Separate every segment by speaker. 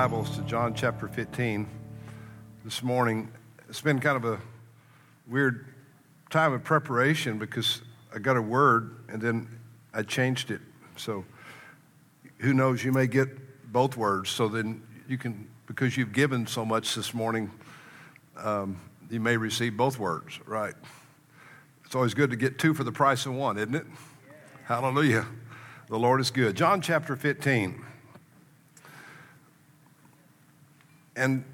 Speaker 1: Bibles to John chapter 15 this morning. It's been kind of a weird time of preparation because I got a word and then I changed it. So who knows, you may get both words. So then you can, because you've given so much this morning, you may receive both words, right? It's always good to get two for the price of one, isn't it? Yeah. Hallelujah. The Lord is good. John chapter 15. And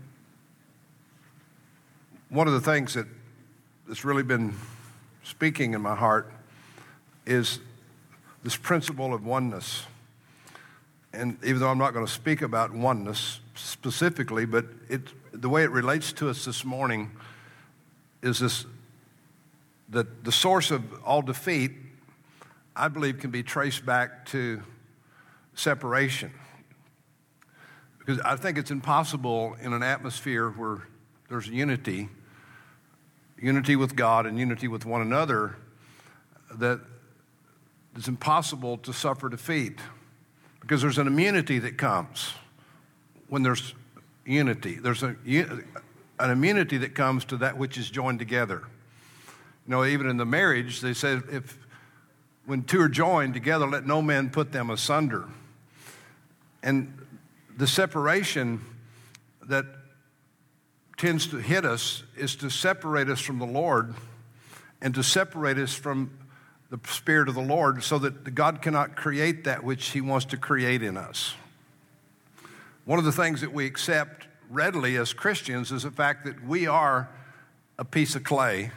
Speaker 1: one of the things that's really been speaking in my heart is this principle of oneness. And even though I'm not going to speak about oneness specifically, but the way it relates to us this morning is this, that the source of all defeat, I believe, can be traced back to separation. Because I think it's impossible in an atmosphere where there's unity with God and unity with one another, that it's impossible to suffer defeat. Because there's an immunity that comes when there's unity. There's an immunity that comes to that which is joined together. You know, even in the marriage, they said, when two are joined together, let no man put them asunder. And the separation that tends to hit us is to separate us from the Lord and to separate us from the Spirit of the Lord so that God cannot create that which He wants to create in us. One of the things that we accept readily as Christians is the fact that we are a piece of clay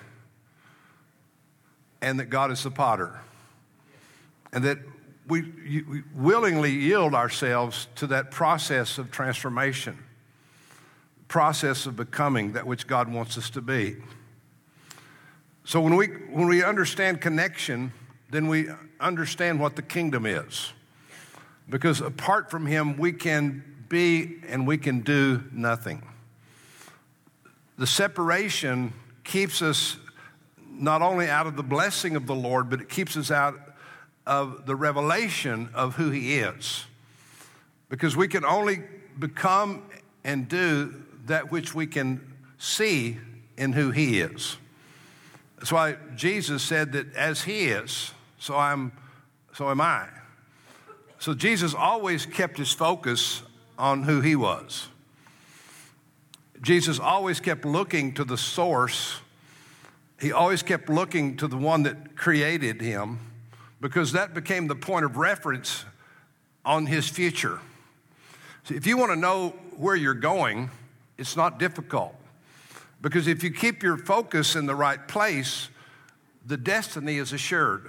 Speaker 1: and that God is the potter. And that we willingly yield ourselves to that process of transformation, process of becoming that which God wants us to be. So when we understand connection, then we understand what the kingdom is. Because apart from Him, we can be and we can do nothing. The separation keeps us not only out of the blessing of the Lord, but it keeps us out of the revelation of who He is. Because we can only become and do that which we can see in who He is. That's why Jesus said that as He is, so am I. So Jesus always kept His focus on who He was. Jesus always kept looking to the source. He always kept looking to the one that created Him, because that became the point of reference on His future. So if you want to know where you're going, it's not difficult. Because if you keep your focus in the right place, the destiny is assured.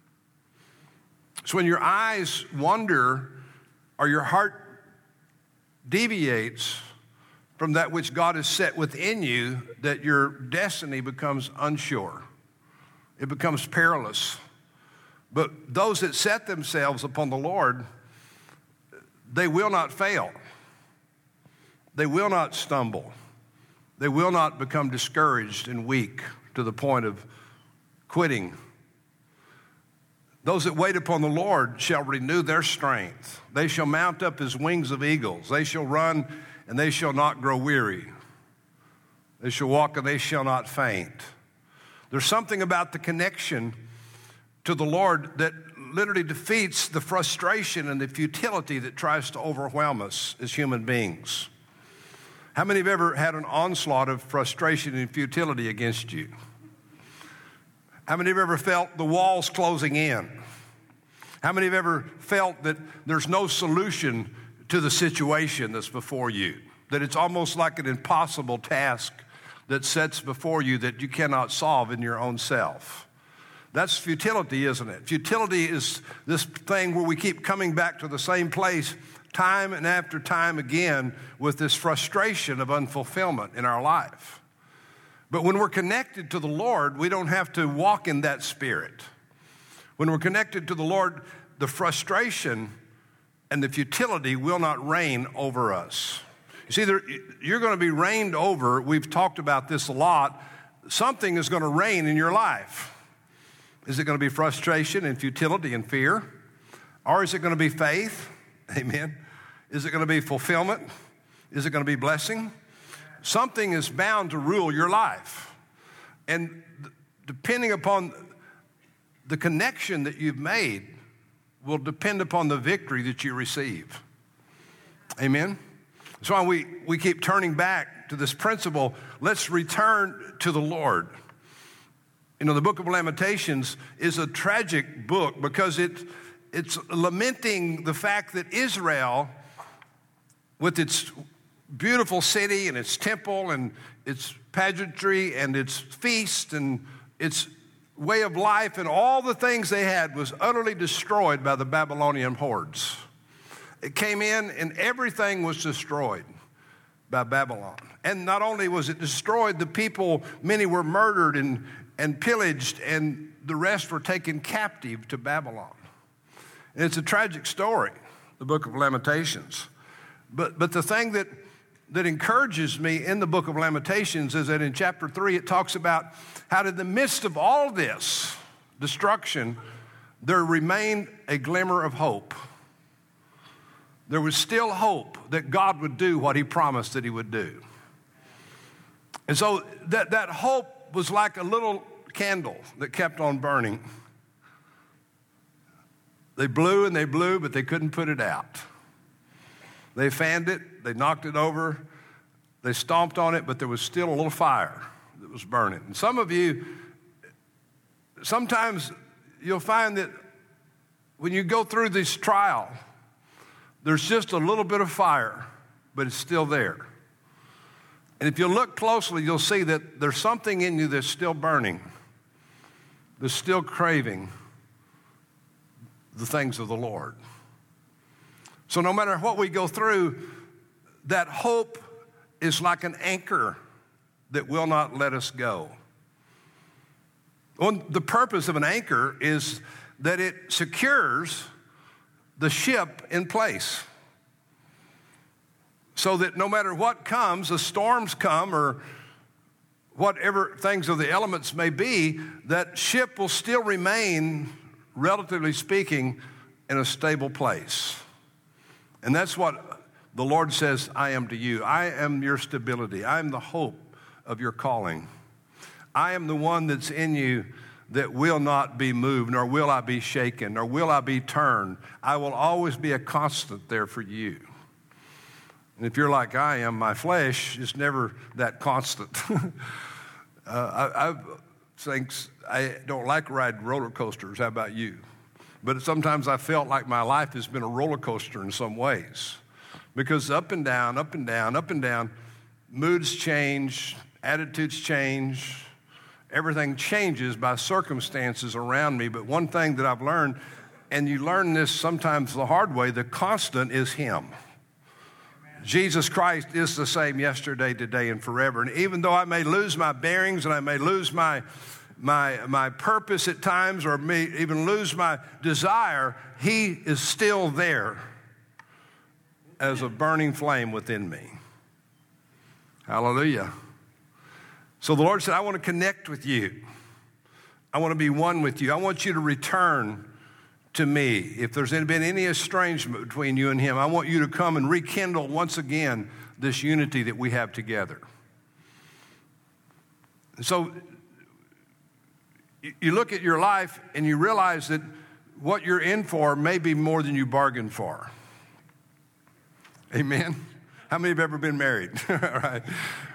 Speaker 1: So when your eyes wander or your heart deviates from that which God has set within you, that your destiny becomes unsure. It becomes perilous. But those that set themselves upon the Lord, they will not fail. They will not stumble. They will not become discouraged and weak to the point of quitting. Those that wait upon the Lord shall renew their strength. They shall mount up as wings of eagles. They shall run and they shall not grow weary. They shall walk and they shall not faint. There's something about the connection to the Lord that literally defeats the frustration and the futility that tries to overwhelm us as human beings. How many have ever had an onslaught of frustration and futility against you? How many have ever felt the walls closing in? How many have ever felt that there's no solution to the situation that's before you? That it's almost like an impossible task that sets before you that you cannot solve in your own self. That's futility, isn't it? Futility is this thing where we keep coming back to the same place time and after time again with this frustration of unfulfillment in our life. But when we're connected to the Lord, we don't have to walk in that spirit. When we're connected to the Lord, the frustration and the futility will not reign over us. You see, you're going to be reigned over. We've talked about this a lot. Something is going to reign in your life. Is it going to be frustration and futility and fear? Or is it going to be faith? Amen. Is it going to be fulfillment? Is it going to be blessing? Something is bound to rule your life. And depending upon the connection that you've made will depend upon the victory that you receive. Amen? That's why we keep turning back to this principle. Let's return to the Lord. You know, the book of Lamentations is a tragic book because it's lamenting the fact that Israel, with its beautiful city and its temple and its pageantry and its feast and its way of life and all the things they had, was utterly destroyed by the Babylonian hordes. It came in and everything was destroyed by Babylon. And not only was it destroyed, the people, many were murdered and pillaged, and the rest were taken captive to Babylon. And it's a tragic story, the book of Lamentations. But the thing that encourages me in the book of Lamentations is that in chapter 3, it talks about how in the midst of all this destruction, there remained a glimmer of hope. There was still hope that God would do what he promised that he would do. And so that hope was like a little candle that kept on burning. They blew and they blew, but they couldn't put it out. They fanned it, they knocked it over, they stomped on it, but there was still a little fire that was burning. And some of you, sometimes you'll find that when you go through this trial, there's just a little bit of fire, but it's still there. And if you look closely, you'll see that there's something in you that's still burning, that's still craving the things of the Lord. So no matter what we go through, that hope is like an anchor that will not let us go. Well, the purpose of an anchor is that it secures the ship in place, so that no matter what comes, the storms come or whatever things of the elements may be, that ship will still remain, relatively speaking, in a stable place. And that's what the Lord says, I am to you. I am your stability. I am the hope of your calling. I am the one that's in you that will not be moved, nor will I be shaken, nor will I be turned. I will always be a constant there for you. And if you're like I am, my flesh is never that constant. I don't like riding roller coasters. How about you? But sometimes I felt like my life has been a roller coaster in some ways. Because up and down, up and down, up and down, moods change, attitudes change, everything changes by circumstances around me. But one thing that I've learned, and you learn this sometimes the hard way, the constant is Him. Jesus Christ is the same yesterday, today, and forever. And even though I may lose my bearings and I may lose my purpose at times, or may even lose my desire, He is still there as a burning flame within me. Hallelujah. So the Lord said, I want to connect with you. I want to be one with you. I want you to return to me. If there's been any estrangement between you and Him, I want you to come and rekindle once again this unity that we have together. So you look at your life and you realize that what you're in for may be more than you bargained for. Amen? How many have ever been married? All right.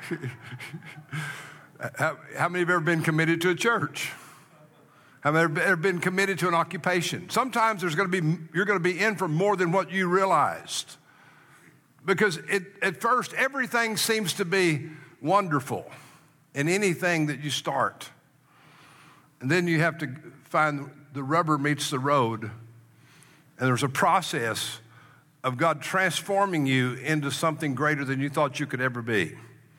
Speaker 1: How many have ever been committed to a church? How many have ever been committed to an occupation? Sometimes you're going to be in for more than what you realized. Because at first, everything seems to be wonderful in anything that you start. And then you have to find the rubber meets the road. And there's a process of God transforming you into something greater than you thought you could ever be.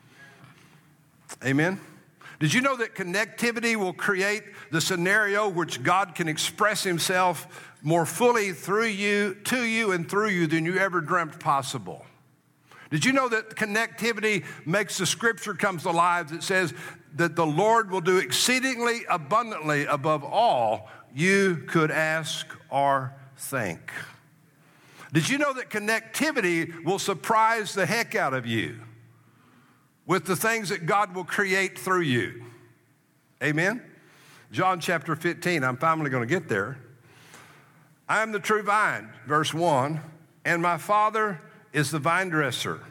Speaker 1: Amen? Did you know that connectivity will create the scenario which God can express Himself more fully through you, to you, and through you than you ever dreamt possible? Did you know that connectivity makes the scripture comes alive that says that the Lord will do exceedingly abundantly above all you could ask or think? Did you know that connectivity will surprise the heck out of you with the things that God will create through you? Amen? John chapter 15, I'm finally going to get there. I am the true vine, verse 1, and my Father is the vine dresser.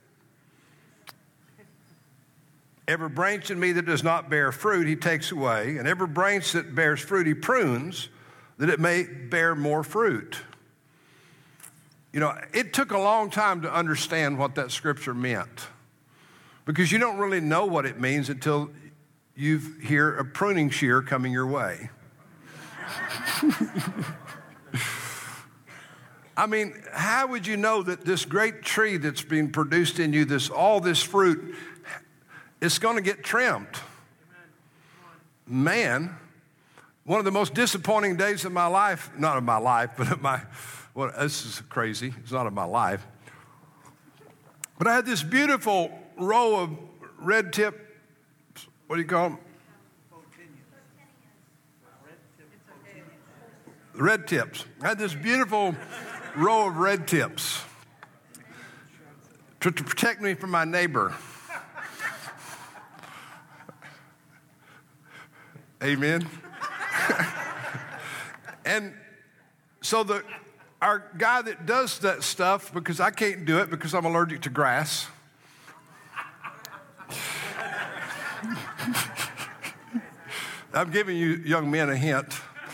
Speaker 1: Every branch in me that does not bear fruit, he takes away, and every branch that bears fruit, he prunes, that it may bear more fruit. You know, it took a long time to understand what that scripture meant, because you don't really know what it means until you hear a pruning shear coming your way. I mean, how would you know that this great tree that's being produced in you, all this fruit, it's going to get trimmed? Man, one of the most disappointing days of my life, not of my life, but of my, well, this is crazy, it's not of my life. But I had this beautiful row of red tip, what do you call them? Red tips. I had this beautiful row of red tips to protect me from my neighbor. Amen. And so our guy that does that stuff, because I can't do it because I'm allergic to grass. I'm giving you young men a hint.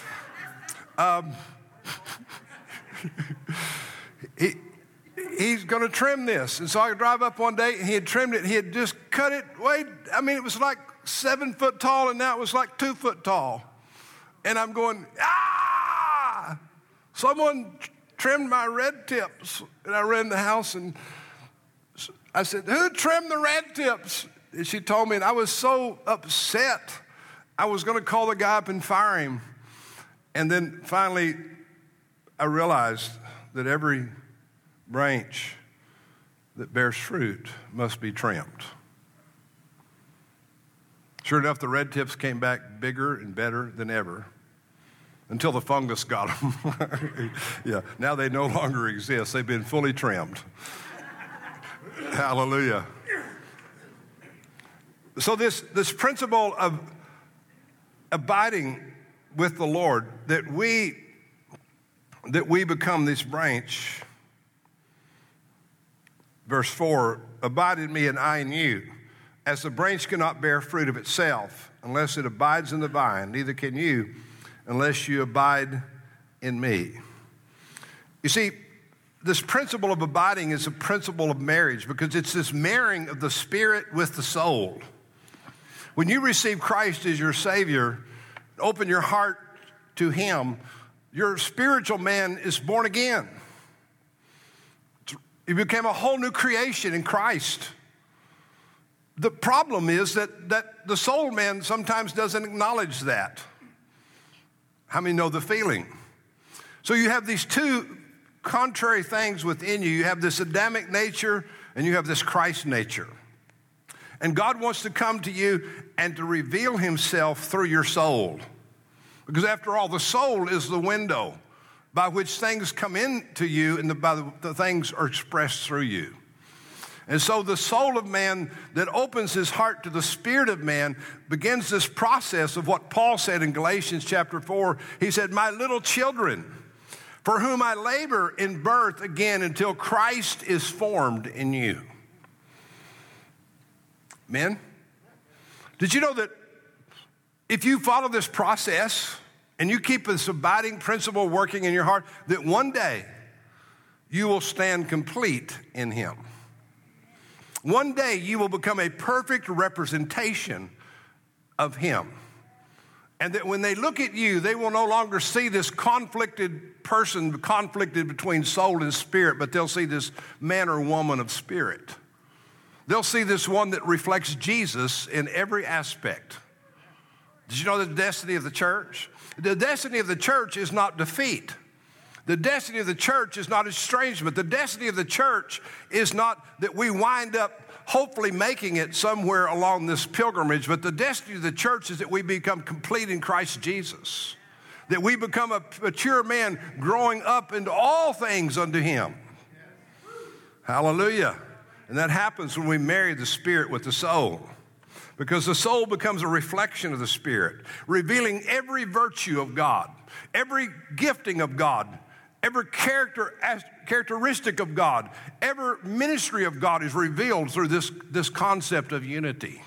Speaker 1: He's going to trim this. And so I drive up one day, and he had trimmed it. He had just cut it it was like 7 foot tall, and now it was like 2 foot tall. And I'm going, ah! Someone trimmed my red tips. And I ran in the house, and I said, who trimmed the red tips? And she told me, and I was so upset. I was going to call the guy up and fire him. And then finally, I realized that every branch that bears fruit must be trimmed. Sure enough, the red tips came back bigger and better than ever until the fungus got them. Yeah, now they no longer exist. They've been fully trimmed. Hallelujah. So this principle of abiding with the Lord, that we become this branch. Verse 4, abide in me and I in you. As the branch cannot bear fruit of itself unless it abides in the vine, neither can you unless you abide in me. You see, this principle of abiding is a principle of marriage, because it's this marrying of the spirit with the soul. When you receive Christ as your Savior, open your heart to Him, your spiritual man is born again. You became a whole new creation in Christ. The problem is that the soul man sometimes doesn't acknowledge that. How many know the feeling? So you have these two contrary things within you. You have this Adamic nature and you have this Christ nature. And God wants to come to you and to reveal Himself through your soul. Because after all, the soul is the window by which things come into you, and the things are expressed through you. And so the soul of man that opens his heart to the spirit of man begins this process of what Paul said in Galatians chapter 4. He said, my little children, for whom I labor in birth again until Christ is formed in you. Men, did you know that if you follow this process and you keep this abiding principle working in your heart, that one day you will stand complete in Him? One day you will become a perfect representation of Him. And that when they look at you, they will no longer see this conflicted person, conflicted between soul and spirit, but they'll see this man or woman of spirit. They'll see this one that reflects Jesus in every aspect. Did you know the destiny of the church? The destiny of the church is not defeat. The destiny of the church is not estrangement. The destiny of the church is not that we wind up hopefully making it somewhere along this pilgrimage, but the destiny of the church is that we become complete in Christ Jesus. that we become a mature man growing up into all things unto him. Hallelujah. And that happens when we marry the Spirit with the soul, because the soul becomes a reflection of the Spirit, revealing every virtue of God, every gifting of God, every characteristic of God, every ministry of God is revealed through this concept of unity.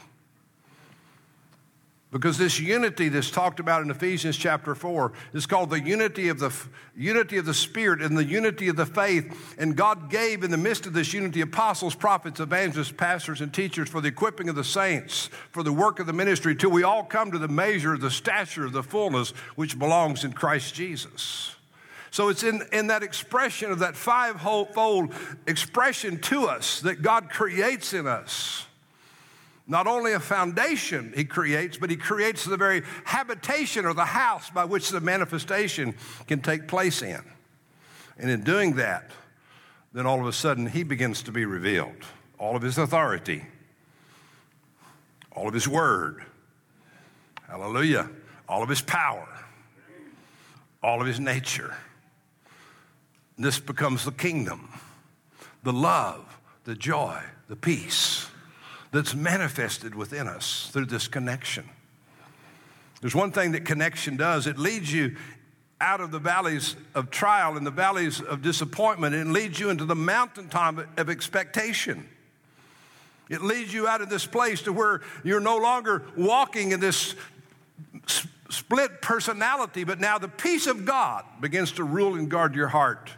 Speaker 1: Because this unity that's talked about in Ephesians chapter 4 is called the unity of the Spirit and the unity of the faith. And God gave in the midst of this unity apostles, prophets, evangelists, pastors, and teachers for the equipping of the saints, for the work of the ministry, till we all come to the measure of the stature of the fullness which belongs in Christ Jesus. So it's in that expression of that fivefold expression to us that God creates in us. Not only a foundation he creates, but he creates the very habitation or the house by which the manifestation can take place in. And in doing that, then all of a sudden he begins to be revealed. All of his authority, all of his word, hallelujah, all of his power, all of his nature. This becomes the kingdom, the love, the joy, the peace that's manifested within us through this connection. There's one thing that connection does. It leads you out of the valleys of trial and the valleys of disappointment, and leads you into the mountaintop of expectation. It leads you out of this place to where you're no longer walking in this split personality, but now the peace of God begins to rule and guard your heart.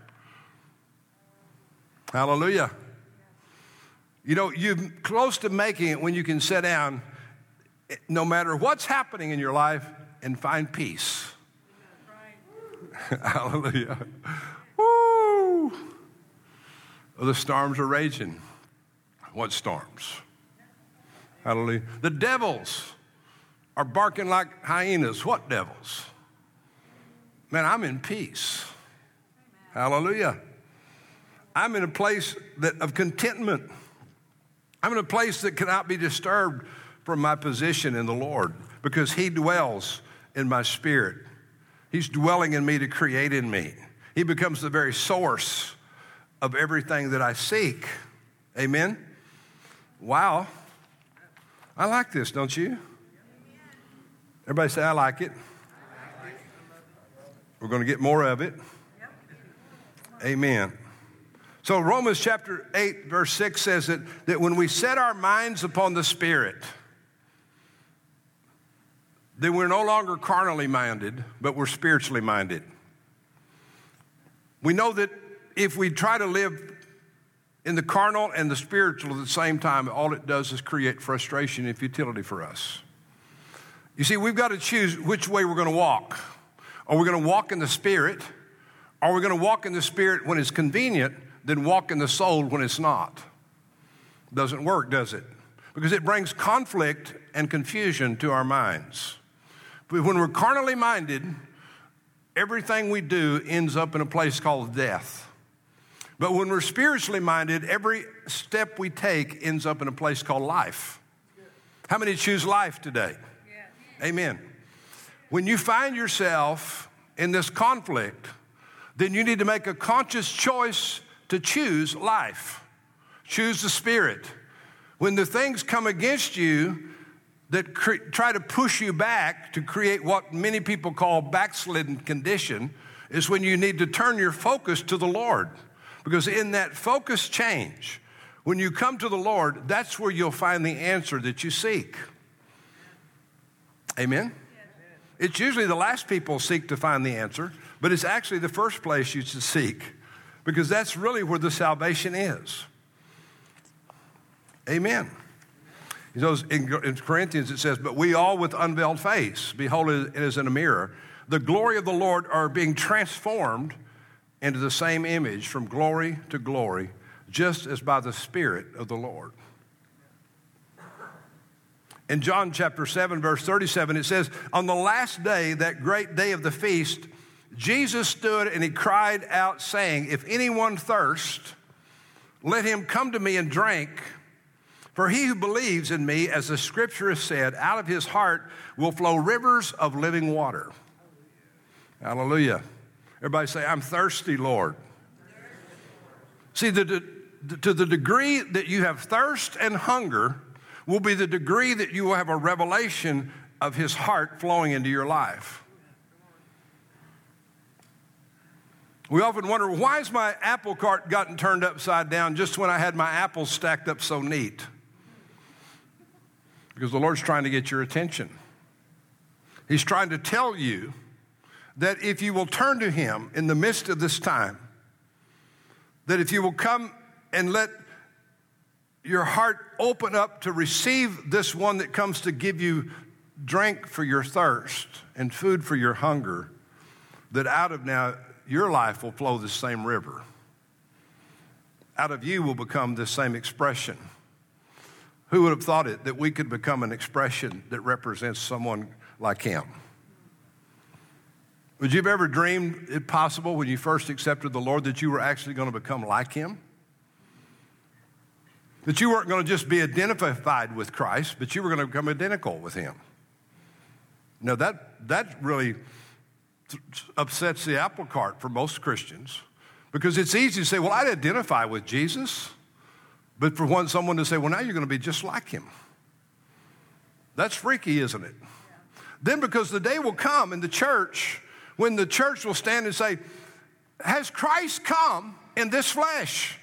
Speaker 1: Hallelujah. You know, you're close to making it when you can sit down, no matter what's happening in your life, and find peace. Right. Hallelujah. Woo! Oh, the storms are raging. What storms? Hallelujah. The devils are barking like hyenas. What devils? Man, I'm in peace. Hallelujah. I'm in a place of contentment. I'm in a place that cannot be disturbed from my position in the Lord, because he dwells in my spirit. He's dwelling in me to create in me. He becomes the very source of everything that I seek. Amen? Wow. I like this, don't you? Everybody say, I like it. We're going to get more of it. Amen. So Romans chapter 8, verse 6 says that when we set our minds upon the Spirit, then we're no longer carnally minded, but we're spiritually minded. We know that if we try to live in the carnal and the spiritual at the same time, all it does is create frustration and futility for us. You see, we've got to choose which way we're going to walk. Are we going to walk in the Spirit? Are we going to walk in the Spirit when it's convenient, then walk in the soul when it's not? Doesn't work, does it? Because it brings conflict and confusion to our minds. But when we're carnally minded, everything we do ends up in a place called death. But when we're spiritually minded, every step we take ends up in a place called life. How many choose life today? Yeah. Amen. When you find yourself in this conflict, then you need to make a conscious choice to choose life. Choose the Spirit. When the things come against you that try to push you back to create what many people call backslidden condition, is when you need to turn your focus to the Lord. Because in that focus change, when you come to the Lord, that's where you'll find the answer that you seek. Amen? It's usually the last people seek to find the answer, but it's actually the first place you should seek, because that's really where the salvation is. Amen. In Corinthians it says, but we all with unveiled face, behold it as in a mirror, the glory of the Lord are being transformed into the same image from glory to glory, just as by the Spirit of the Lord. In John chapter 7, verse 37, it says, on the last day, that great day of the feast, Jesus stood and he cried out, saying, if anyone thirst, let him come to me and drink. For he who believes in me, as the scripture has said, out of his heart will flow rivers of living water. Hallelujah. Everybody say, I'm thirsty, Lord. See, to the degree that you have thirst and hunger will be the degree that you will have a revelation of his heart flowing into your life. We often wonder, why has my apple cart gotten turned upside down just when I had my apples stacked up so neat? Because the Lord's trying to get your attention. He's trying to tell you that if you will turn to him in the midst of this time, that if you will come and let your heart open up to receive this one that comes to give you drink for your thirst and food for your hunger, that out of now your life will flow the same river. Out of you will become the same expression. Who would have thought it, that we could become an expression that represents someone like him? Would you have ever dreamed it possible when you first accepted the Lord that you were actually going to become like him? That you weren't going to just be identified with Christ, but you were going to become identical with him. Now that really upsets the apple cart for most Christians, because it's easy to say, well, I'd identify with Jesus, but for someone to say, well, now you're going to be just like him. That's freaky, isn't it? Then because the day will come in the church when the church will stand and say, has Christ come in this flesh?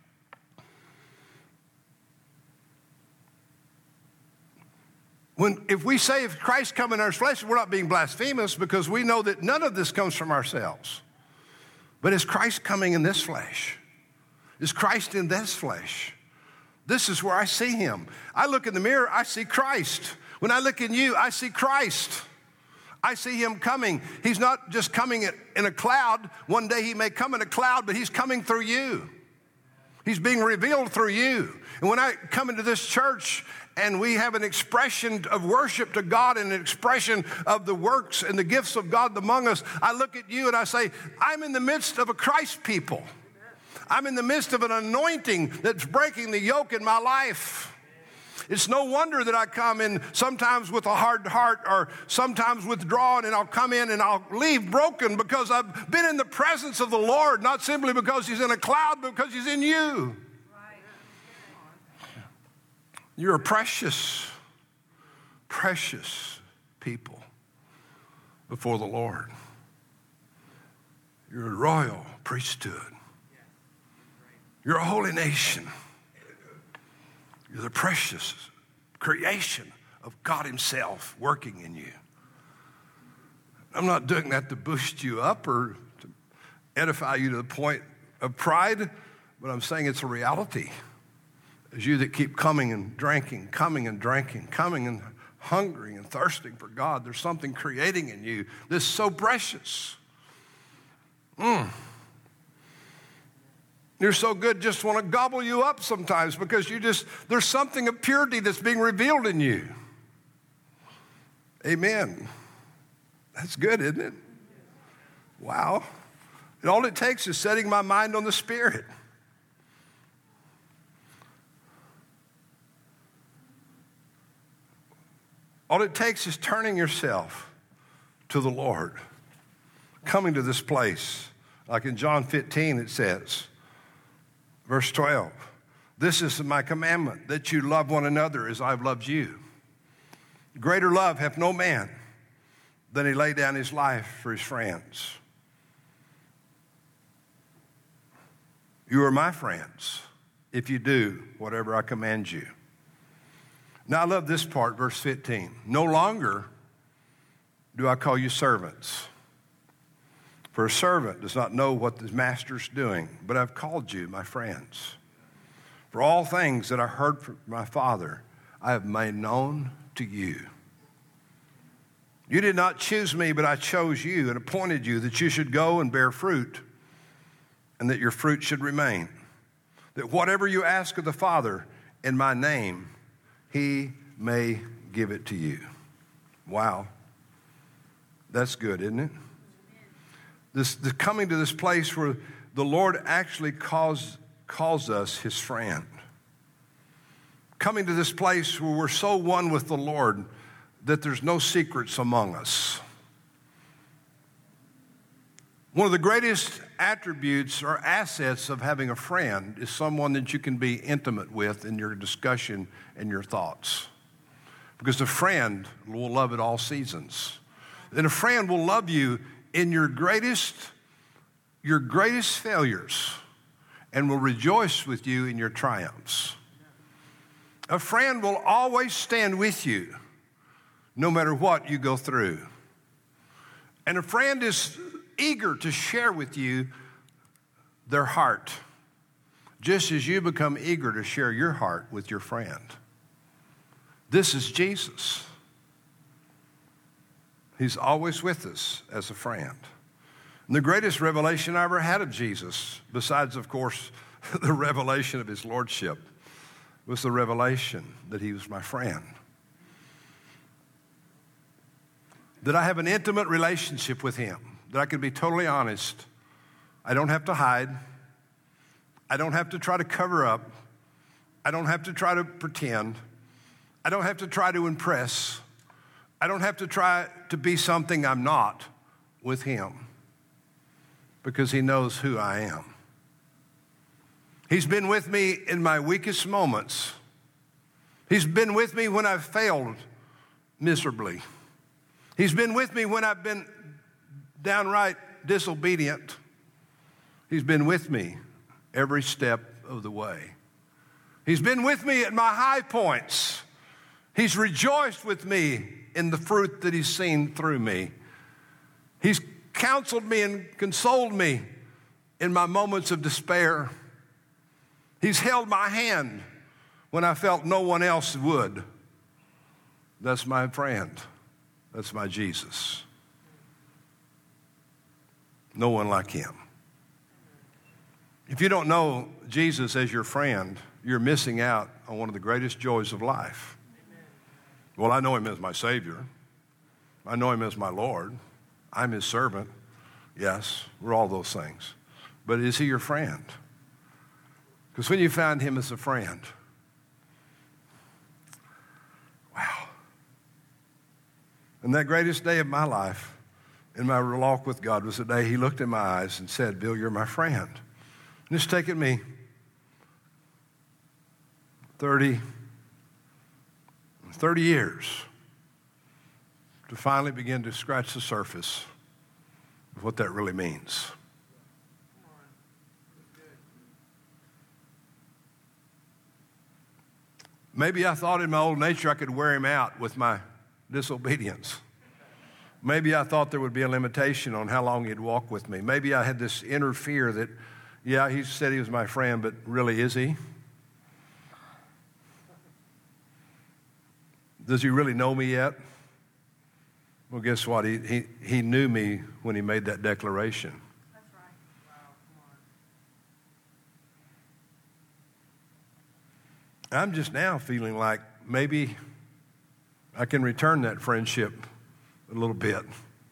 Speaker 1: If we say if Christ come in our flesh, we're not being blasphemous, because we know that none of this comes from ourselves. But is Christ coming in this flesh? Is Christ in this flesh? This is where I see him. I look in the mirror, I see Christ. When I look in you, I see Christ. I see him coming. He's not just coming in a cloud. One day he may come in a cloud, but he's coming through you. He's being revealed through you. And when I come into this church and we have an expression of worship to God and an expression of the works and the gifts of God among us, I look at you and I say, I'm in the midst of a Christ people. I'm in the midst of an anointing that's breaking the yoke in my life. It's no wonder that I come in sometimes with a hard heart or sometimes withdrawn, and I'll come in and I'll leave broken because I've been in the presence of the Lord, not simply because he's in a cloud, but because he's in you. You're a precious, precious people before the Lord. You're a royal priesthood. You're a holy nation. You're the precious creation of God himself working in you. I'm not doing that to boost you up or to edify you to the point of pride, but I'm saying it's a reality. As you that keep coming and drinking, coming and drinking, coming and hungering and thirsting for God, there's something creating in you that's so precious. You're so good, just want to gobble you up sometimes because there's something of purity that's being revealed in you. Amen. That's good, isn't it? Wow. And all it takes is setting my mind on the Spirit. All it takes is turning yourself to the Lord. Coming to this place. Like in John 15 it says, verse 12, this is my commandment, that you love one another as I've loved you. Greater love hath no man than he lay down his life for his friends. You are my friends if you do whatever I command you. Now I love this part, verse 15. No longer do I call you servants, for a servant does not know what his master's doing, but I've called you my friends. For all things that I heard from my Father, I have made known to you. You did not choose me, but I chose you and appointed you that you should go and bear fruit, and that your fruit should remain. That whatever you ask of the Father in my name, he may give it to you. Wow. That's good, isn't it? This coming to this place where the Lord actually calls us his friend. Coming to this place where we're so one with the Lord that there's no secrets among us. One of the greatest attributes or assets of having a friend is someone that you can be intimate with in your discussion and your thoughts. Because a friend will love at all seasons. And a friend will love you in your greatest failures and will rejoice with you in your triumphs. A friend will always stand with you no matter what you go through. And a friend is eager to share with you their heart, just as you become eager to share your heart with your friend. This is Jesus. He's always with us as a friend. And the greatest revelation I ever had of Jesus, besides, of course, the revelation of his lordship, was the revelation that he was my friend. That I have an intimate relationship with him, that I can be totally honest. I don't have to hide. I don't have to try to cover up. I don't have to try to pretend. I don't have to try to impress. I don't have to try to be something I'm not with him, because he knows who I am. He's been with me in my weakest moments. He's been with me when I've failed miserably. He's been with me when I've been downright disobedient. He's been with me every step of the way. He's been with me at my high points. He's rejoiced with me in the fruit that he's seen through me. He's counseled me and consoled me in my moments of despair. He's held my hand when I felt no one else would. That's my friend. That's my Jesus. No one like him. If you don't know Jesus as your friend, you're missing out on one of the greatest joys of life. Well, I know him as my Savior. I know him as my Lord. I'm his servant. Yes, we're all those things. But is he your friend? Because when you find him as a friend, wow. And that greatest day of my life in my walk with God was the day he looked in my eyes and said, Bill, you're my friend. And it's taken me 30 years to finally begin to scratch the surface of what that really means. Maybe I thought in my old nature I could wear him out with my disobedience. Maybe I thought there would be a limitation on how long he'd walk with me. Maybe I had this inner fear that, yeah, he said he was my friend, but really is he? Does he really know me yet? Well, guess what? He knew me when he made that declaration.
Speaker 2: That's right. Wow, come on.
Speaker 1: I'm just now feeling like maybe I can return that friendship a little bit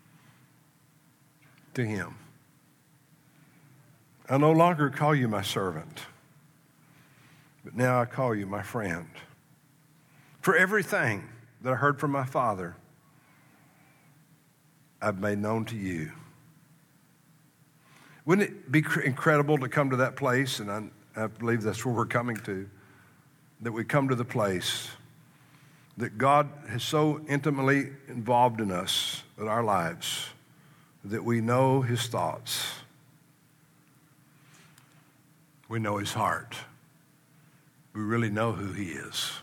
Speaker 1: to him. I no longer call you my servant, but now I call you my friend. For everything that I heard from my Father, I've made known to you. Wouldn't it be incredible to come to that place, and I believe that's where we're coming to, that we come to the place that God has so intimately involved in us, in our lives, that we know his thoughts. We know his heart. We really know who he is.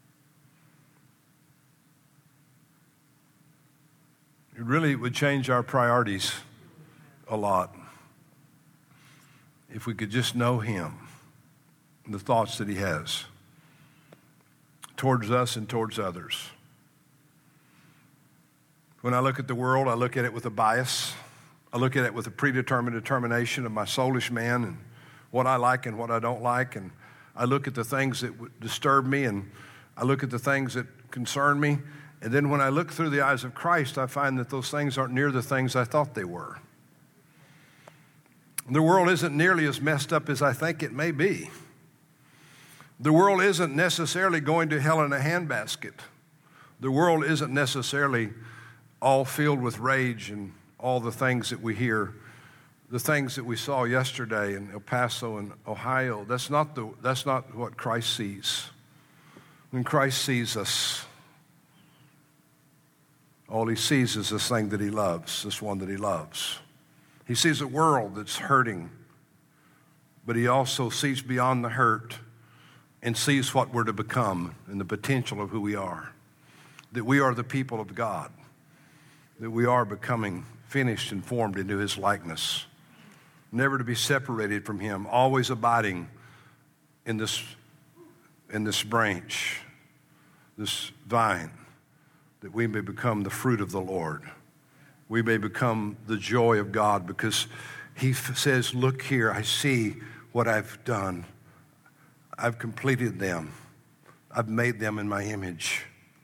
Speaker 1: It really would change our priorities a lot if we could just know him and the thoughts that he has towards us and towards others. When I look at the world, I look at it with a bias. I look at it with a predetermined determination of my soulish man and what I like and what I don't like. And I look at the things that disturb me, and I look at the things that concern me. And then when I look through the eyes of Christ, I find that those things aren't near the things I thought they were. The world isn't nearly as messed up as I think it may be. The world isn't necessarily going to hell in a handbasket. The world isn't necessarily all filled with rage and all the things that we hear the things that we saw yesterday in El Paso and Ohio, that's not what Christ sees. When Christ sees us, all he sees is this thing that he loves, this one that he loves. He sees a world that's hurting, but he also sees beyond the hurt and sees what we're to become and the potential of who we are. That we are the people of God, that we are becoming finished and formed into his likeness, never to be separated from him, always abiding in this branch, this vine, that we may become the fruit of the Lord. We may become the joy of God, because he says, look here, I see what I've done. I've completed them. I've made them in my image.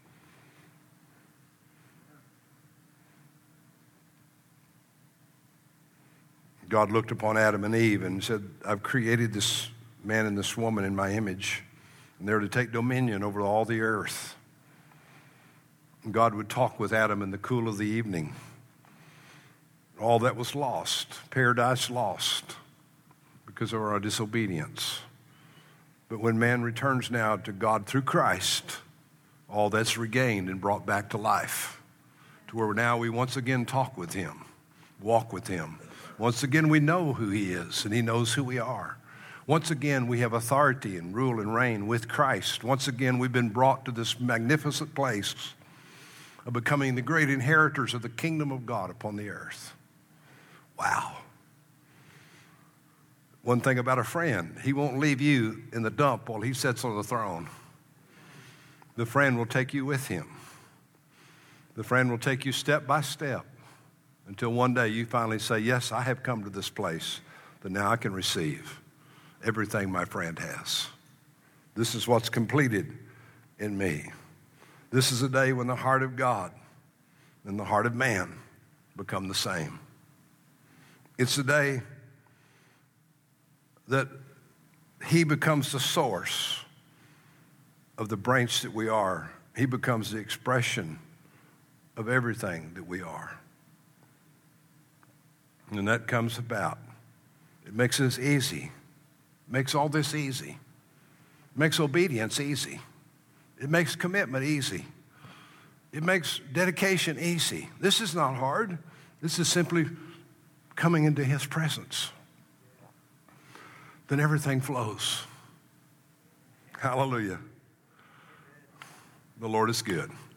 Speaker 1: God looked upon Adam and Eve and said, I've created this man and this woman in my image, and they're to take dominion over all the earth. And God would talk with Adam in the cool of the evening. All that was lost, paradise lost, because of our disobedience. But when man returns now to God through Christ, all that's regained and brought back to life, to where now we once again talk with him, walk with him. Once again, we know who he is, and he knows who we are. Once again, we have authority and rule and reign with Christ. Once again, we've been brought to this magnificent place of becoming the great inheritors of the kingdom of God upon the earth. Wow. One thing about a friend, he won't leave you in the dump while he sits on the throne. The friend will take you with him. The friend will take you step by step, until one day you finally say, yes, I have come to this place that now I can receive everything my friend has. This is what's completed in me. This is a day when the heart of God and the heart of man become the same. It's a day that he becomes the source of the branch that we are. He becomes the expression of everything that we are. And that comes about. It makes this easy. It makes all this easy. It makes obedience easy. It makes commitment easy. It makes dedication easy. This is not hard. This is simply coming into his presence. Then everything flows. Hallelujah. The Lord is good.